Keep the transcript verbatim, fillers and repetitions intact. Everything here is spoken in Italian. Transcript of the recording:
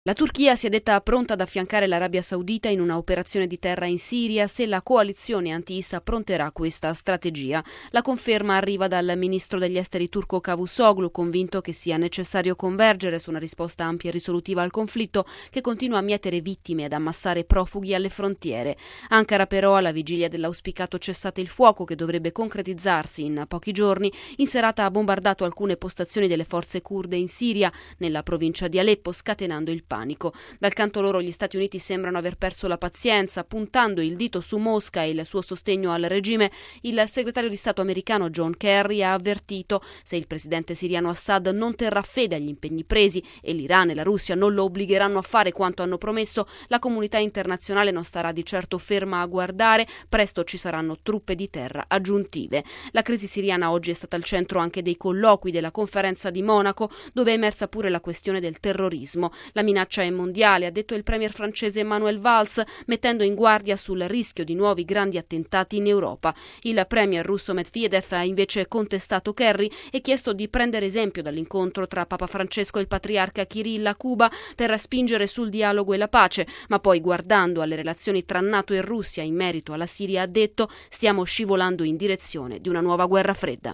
La Turchia si è detta pronta ad affiancare l'Arabia Saudita in una operazione di terra in Siria se la coalizione anti-I S appronterà questa strategia. La conferma arriva dal ministro degli esteri turco Cavusoglu, convinto che sia necessario convergere su una risposta ampia e risolutiva al conflitto che continua a mietere vittime e ad ammassare profughi alle frontiere. Ankara però, alla vigilia dell'auspicato cessate il fuoco che dovrebbe concretizzarsi in pochi giorni, in serata ha bombardato alcune postazioni delle forze curde in Siria, nella provincia di Aleppo, scatenando il panico. Dal canto loro gli Stati Uniti sembrano aver perso la pazienza, puntando il dito su Mosca e il suo sostegno al regime. Il segretario di Stato americano John Kerry ha avvertito: se il presidente siriano Assad non terrà fede agli impegni presi e l'Iran e la Russia non lo obbligheranno a fare quanto hanno promesso, la comunità internazionale non starà di certo ferma a guardare, presto ci saranno truppe di terra aggiuntive. La crisi siriana oggi è stata al centro anche dei colloqui della conferenza di Monaco, dove è emersa pure la questione del terrorismo. La minaccia è mondiale, ha detto il premier francese Manuel Valls, mettendo in guardia sul rischio di nuovi grandi attentati in Europa. Il premier russo Medvedev ha invece contestato Kerry e chiesto di prendere esempio dall'incontro tra Papa Francesco e il patriarca Kirill a Cuba per spingere sul dialogo e la pace, ma poi, guardando alle relazioni tra NATO e Russia in merito alla Siria, ha detto: stiamo scivolando in direzione di una nuova guerra fredda.